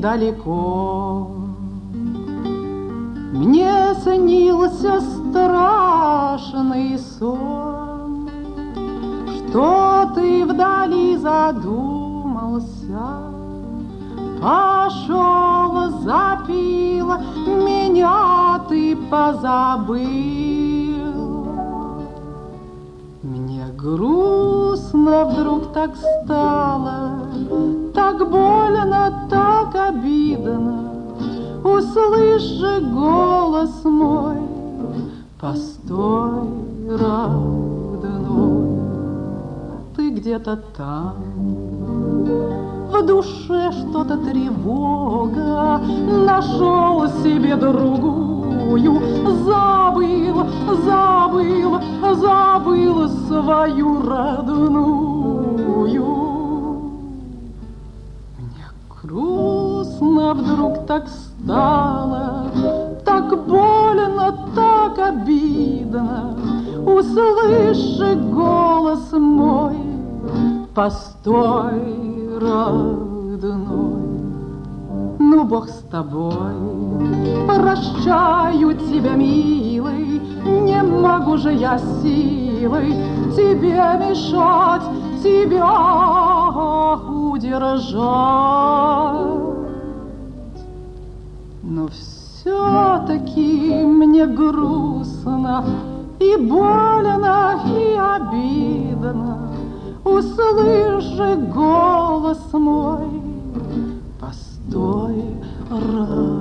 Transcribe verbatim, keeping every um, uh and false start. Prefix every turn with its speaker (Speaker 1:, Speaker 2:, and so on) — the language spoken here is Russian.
Speaker 1: далеко. Мне снился страшный сон, что ты вдали задумался, пошел, запила, меня ты позабыл. Мне грустно вдруг так стало, так больно, так обидно. Услышь же голос мой, постой, родной, ты где-то там. В душе что-то тревога, нашел себе другую, забыл, забыл, забыл свою родную. Мне грустно вдруг так стало, так больно, так обидно. Услышь голос мой, постой, родной. Ну, Бог с тобой, прощаю тебя, милый, не могу же я силой тебе мешать, тебя удержать. Но все-таки мне грустно и больно, и обидно. Услышь же голос мой, постой, родной.